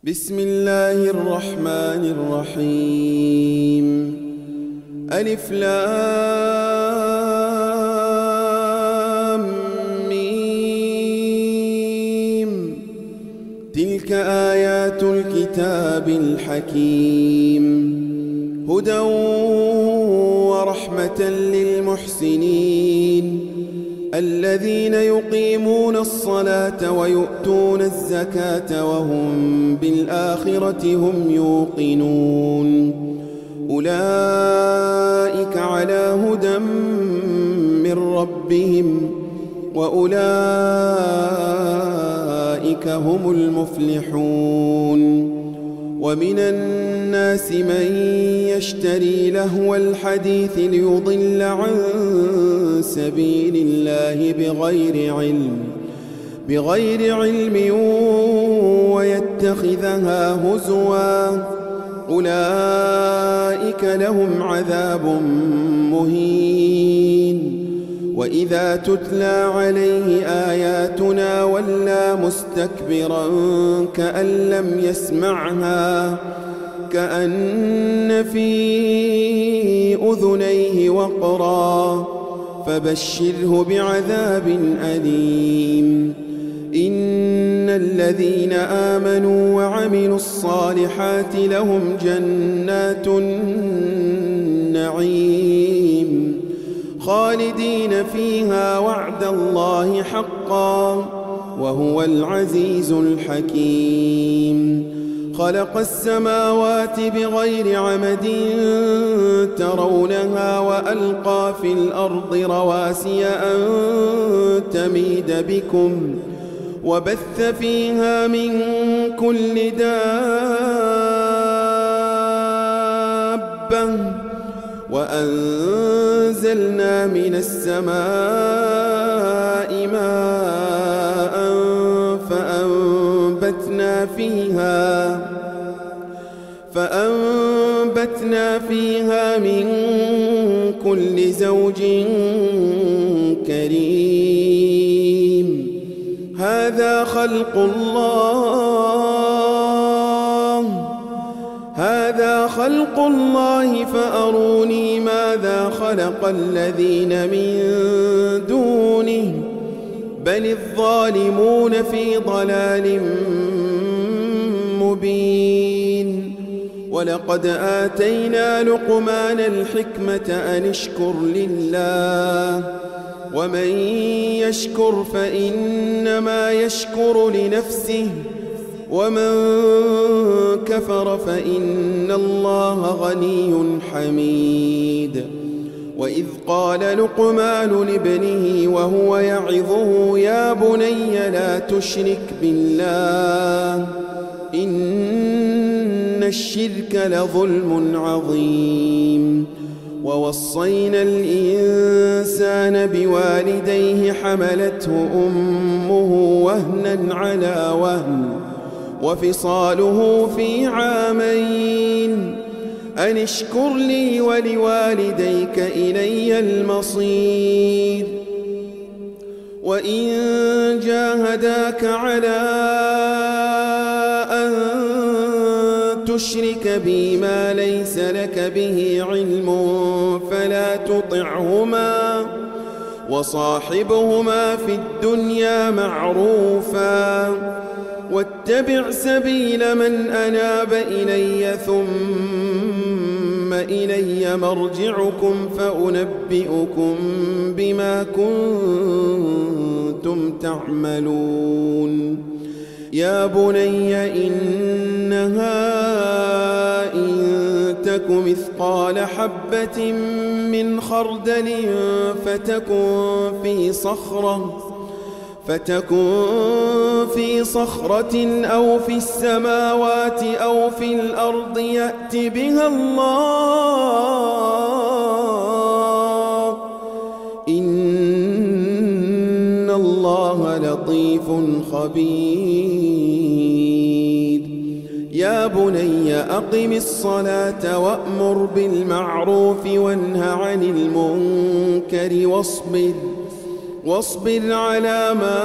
بسم الله الرحمن الرحيم. ألف لام ميم. تلك آيات الكتاب الحكيم، هدى ورحمة للمحسنين الذين يقيمون الصلاة ويؤتون الزكاة وهم بالآخرة هم يوقنون. أولئك على هدى من ربهم وأولئك هم المفلحون. ومن الناس من يشتري لهو الحديث ليضل عن سبيل الله بغير علم ويتخذها هزوا، أولئك لهم عذاب مهين. وإذا تتلى عليه آياتنا ولى مستكبرا كأن لم يسمعها، كأن في أذنيه وقرا، فبشره بعذاب أليم. إن الذين آمنوا وعملوا الصالحات لهم جنات النعيم خالدين فيها، وعد الله حقا وهو العزيز الحكيم. خلق السماوات بغير عمد ترونها وألقى في الأرض رواسي أن تميد بكم وبث فيها من كل دابة، وأنزلنا من السماء ماء فأنبتنا فيها من كل زوج كريم. هذا خلق الله فأروني ماذا خلق الذين من دونه، بل الظالمون في ضلال مبين. ولقد آتينا لقمان الحكمة أن اشكر لله، ومن يشكر فإنما يشكر لنفسه، ومن كفر فإن الله غني حميد. وإذ قال لقمان لابنه وهو يعظه يا بني لا تشرك بالله إن الشرك لظلم عظيم. ووصينا الإنسان بوالديه حملته أمه وهنا على وهن وفصاله في عامين أن اشكر لي ولوالديك إلي المصير. وإن جاهداك على أن تشرك بي ما ليس لك به علم فلا تطعهما، وصاحبهما في الدنيا معروفا، واتبع سبيل من أناب إلي ثم إلي مرجعكم فأنبئكم بما كنتم تعملون. يا بني إنها إن تك مثقال حبة من خردل فتكن في صخرة أو في السماوات أو في الأرض يأت بها الله، إن الله لطيف خبير. يا بني أقم الصلاة وأمر بالمعروف وانه عن المنكر واصبر على ما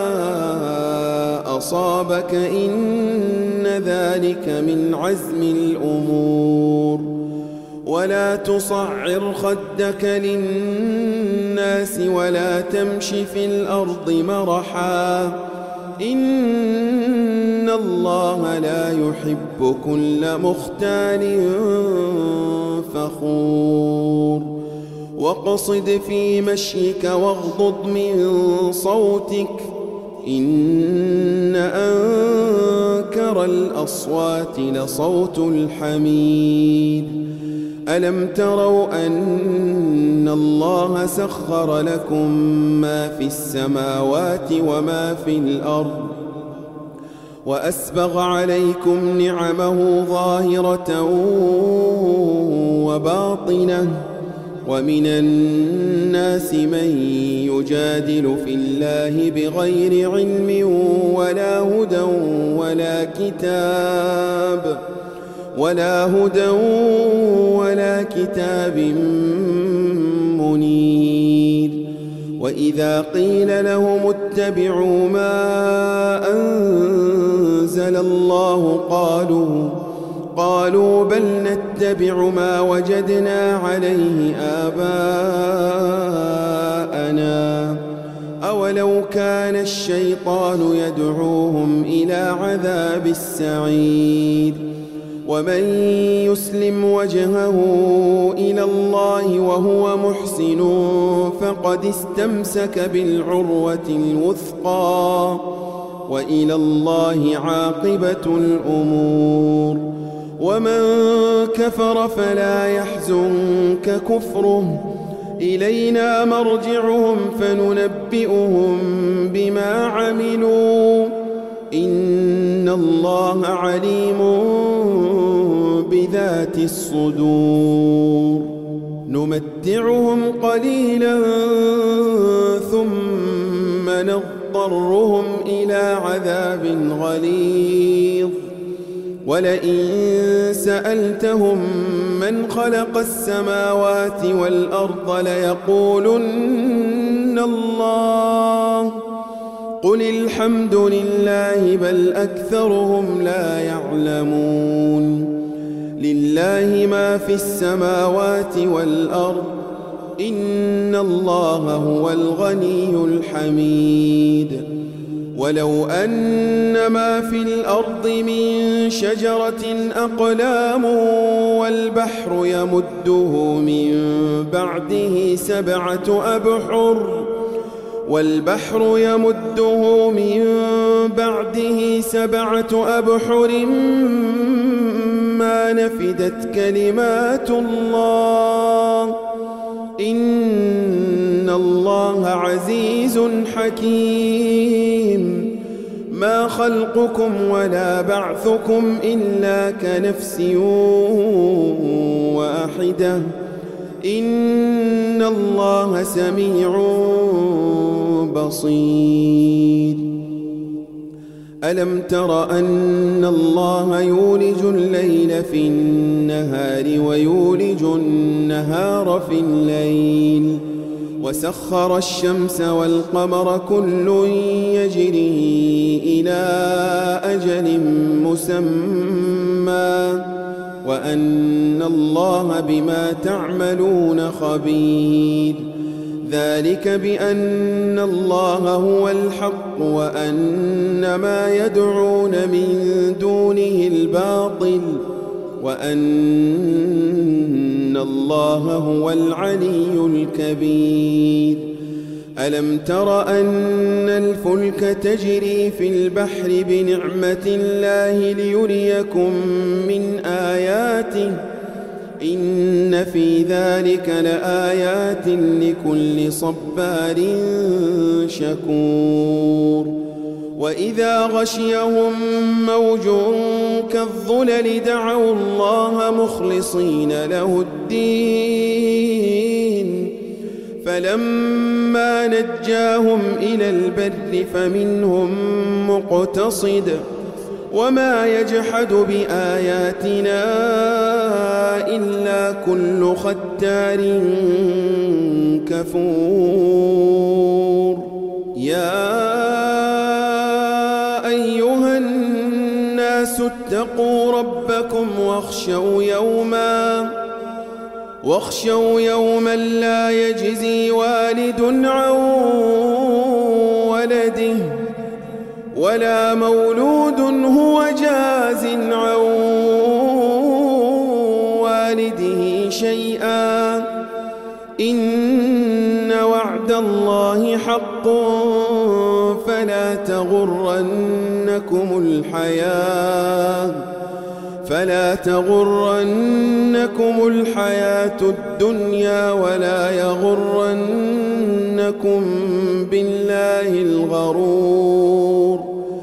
أصابك إن ذلك من عزم الأمور ولا تصعر خدك للناس ولا تمش في الأرض مرحا إن الله لا يحب كل مختال فخور واقصد في مشيك واغضض من صوتك إن أنكر الأصوات لصوت الحمير ألم تروا أن الله سخر لكم ما في السماوات وما في الأرض وأسبغ عليكم نعمه ظاهرة وباطنة ومن الناس من يجادل في الله بغير علم ولا هدى ولا كتاب منير وإذا قيل لهم اتبعوا ما أنزل الله قالوا بل نتبع ما وجدنا عليه آباءنا أولو كان الشيطان يدعوهم إلى عذاب السعير ومن يسلم وجهه إلى الله وهو محسن فقد استمسك بالعروة الوثقى وإلى الله عاقبة الأمور ومن كفر فلا يحزنك كفره إلينا مرجعهم فننبئهم بما عملوا إن الله عليم بذات الصدور نمتعهم قليلا ثم نضطرهم إلى عذاب غليظ ولئن سألتهم من خلق السماوات والأرض ليقولن الله قل الحمد لله بل أكثرهم لا يعلمون لله ما في السماوات والأرض إن الله هو الغني الحميد ولو أن ما في الأرض من شجرة أقلام والبحر يمده من بعده سبعة أبحر ما نفدت كلمات الله إن الله عزيز حكيم ما خلقكم ولا بعثكم إلا كنفس واحدة إن الله سميع بصير ألم تر أن الله يولج الليل في النهار ويولج النهار في الليل وسخر الشمس والقمر كل يجري إلى أجل مسمى وأن الله بما تعملون خبير ذلك بأن الله هو الحق وأن ما يدعون من دونه الباطل وأن الله هو العلي الكبير ألم تر أن الفلك تجري في البحر بنعمة الله ليريكم من آياته إن في ذلك لآيات لكل صبار شكور وإذا غشيهم موج كالظلل دعوا الله مخلصين له الدين فلما نجاهم إلى البر فمنهم مقتصد وما يجحد بآياتنا إلا كل ختار كفور يا أيها الناس اتقوا ربكم واخشوا يوما لا يجزي والد عن ولده ولا مولود هو جاز عن والده شيئا إن وعد الله حق فلا تغرنكم الحياة الدنيا ولا يغرنكم بالله الغرور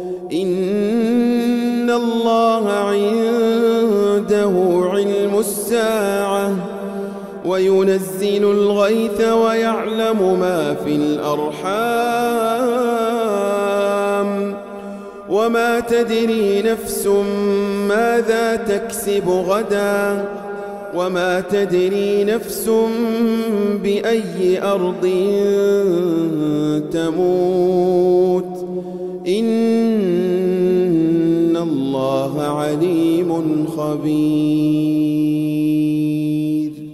إن الله عنده علم الساعة وينزل الغيث ويعلم ما في الأرحام وما تدري نفس ماذا تكسب غدا وما تدري نفس بأي أرض تموت إن الله عليم خبير